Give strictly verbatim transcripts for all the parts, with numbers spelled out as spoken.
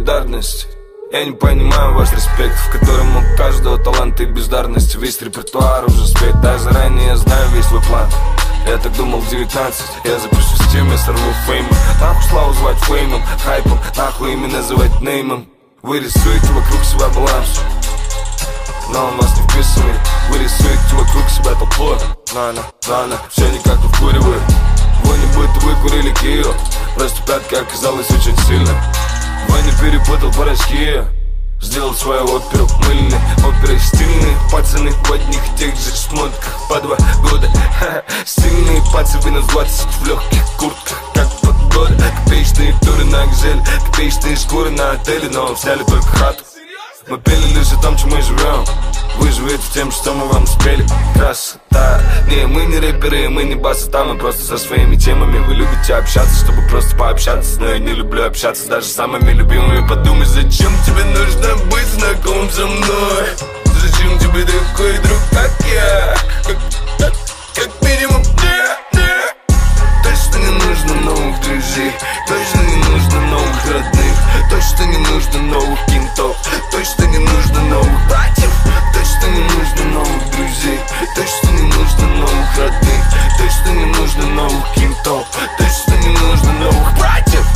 солидарности. Я не понимаю ваш респект, в котором у каждого талант и бездарность. Весь репертуар уже спет, да заранее знаю весь свой план. Я так думал в девятнадцать, я запишу с тем, я сорву фейм. Нахуй славу звать феймом, хайпом, нахуй имя называть неймом. Вы рисуете вокруг себя баланс, но он вас не вписывает. Вы рисуете вокруг себя толпой, на-на, на-на, все никак не вкуривает. Вы не будто вы курили кио, просто пятка оказалась очень сильно. Вы не перепутал порошки, сделал свою оперу мыльной, оперой стильной. Пацаны в одних тех же шмотках по два года. Стильные пацаны в двадцать в легких куртках, как погода. Копеечные туры на Акзель, копеечные шкуры на отеле, но взяли только хату. Мы пели лишь о том, чем мы живем. Вы живете тем, что мы вам спели. Красота. Не, мы не рэперы, мы не басота, мы просто со своими темами. Вы любите общаться, чтобы просто пообщаться, но я не люблю общаться даже с самыми любимыми. Подумай, зачем тебе нужно быть знакомым со мной? Зачем тебе такой друг, как я? Как, как, как минимум мне, мне. Точно не нужно новых друзей, точно не нужно новых родных, точно не нужно новых кентов, точно не нужно новых братьев, точно не нужно новых друзей, точно не нужно новых родных, точно не нужно новых кентов, точно не нужно новых братьев,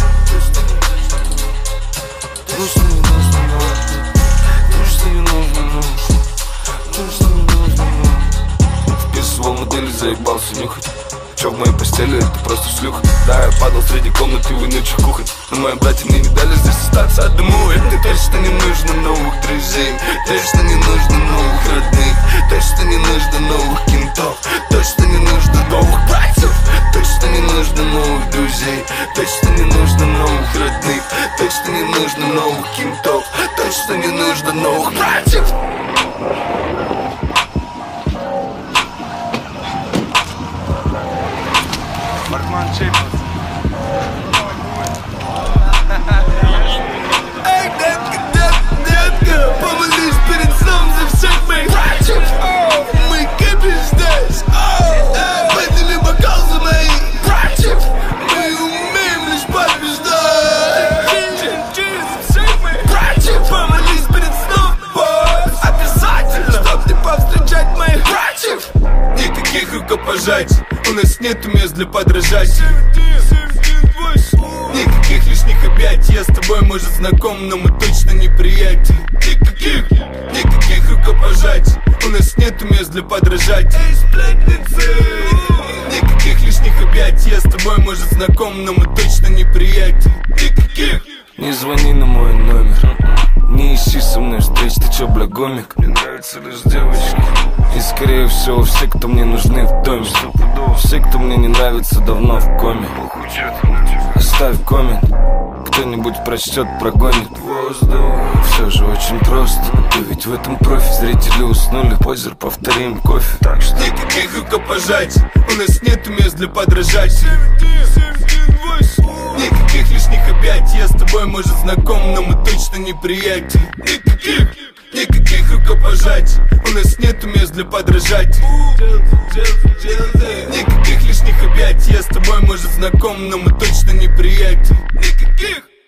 точно не нужно новых, точно не нужно новых, точно не нужно новых. Вписывал модели, заебался нюхать. Чё в моей постели, это просто шлюха. Да, я падал среди комнаты в ночью кухонь, но мои братья мне не дали здесь остаться одному. И мне точно не нужно новых друзей, точно не нужно новых родных, точно не нужно новых кентов, точно не нужно новых братьев, точно не нужно новых друзей, точно не нужно новых родных, точно не нужно новых кентов, точно не нужно новых братьев. Бартман Чипс. Эй, детка, детка, детка, помолись перед сном за всех моих братьев. Мы кипим здесь, подними бокал за моих братьев. Мы умеем лишь побеждать. Всех моих братьев, помолись перед сном, обязательно, чтоб ты повстречать моих братьев. Никаких рукопожатий, у нас нету мест для подражателей. Никаких лишних объятий, я с тобой, может, знаком, но мы точно не приятели. Никаких, никаких рукопожатий, у нас нету мест для подражателей. Никаких лишних объятий, я с тобой, может, знаком, но мы точно не приятели. Никаких. Не звони на мой номер, не ищи со мной встреч, ты чё, бля, гомик? Мне нравятся лишь девочки, и скорее всего все, кто мне нужны в доме. Все, кто мне не нравится, давно в коме. Оставь коммент, кто-нибудь прочтет, прогонит воздух. Все же очень просто, ты ведь в этом профи. Зрители уснули, позер, повторим кофе. Так что никаких рукопожатий, у нас нету мест для подражателей. Никаких лишних объятий, я с тобой, может, знаком, но мы точно не приятели. Никаких, никаких рукопожатий, у нас нету мест для подражателей. Никаких лишних объятий, я с тобой, может, знаком, но мы точно не приятели.